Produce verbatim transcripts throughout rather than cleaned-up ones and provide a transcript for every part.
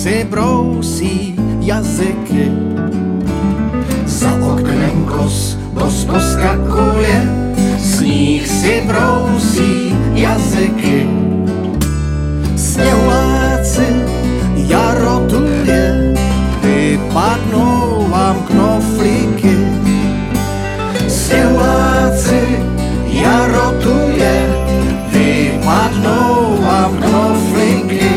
si brousí jazyky. Za oknem kos bos poskakuje, sníh si brousí jazyky. Sněhuláci jaro tu je, vypadnou vám knoflíky. Sněhuláci jaro tu je, vypadnou vám knoflíky.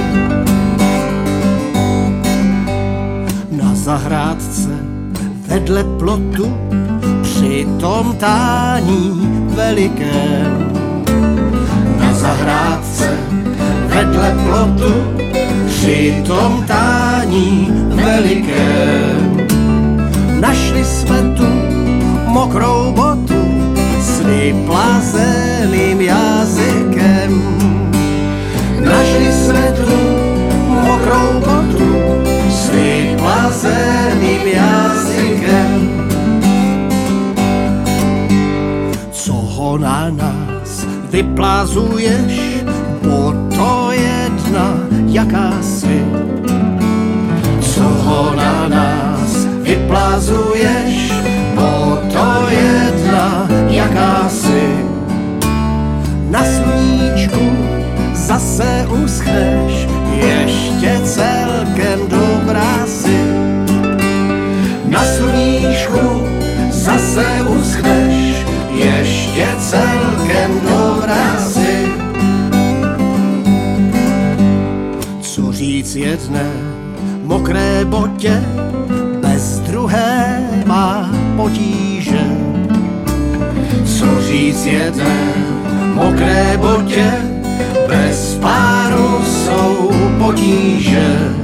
Na zahrádce vedle plotu při tom tání velikém. Na zahrádce vedle plotu při tom tání velikém. Našli jsme tu mokrou botu s vyplazeným jazykem. Našli jsme tu mokrou botu s vyplazeným jazykem. Co ho na nás vyplazuješ, bo to jedna jakási. Co ho na nás vyplazuješ, bo to jedna jakási. Na sluníčku zase uschneš, ještě celkem dobrá si. Na sluníčku zase uschneš, ještě celkem dobrá si. Co říct jedné mokré botě, bez druhé má potíže. Co říct jedné mokré botě, bez páru jsou potíže.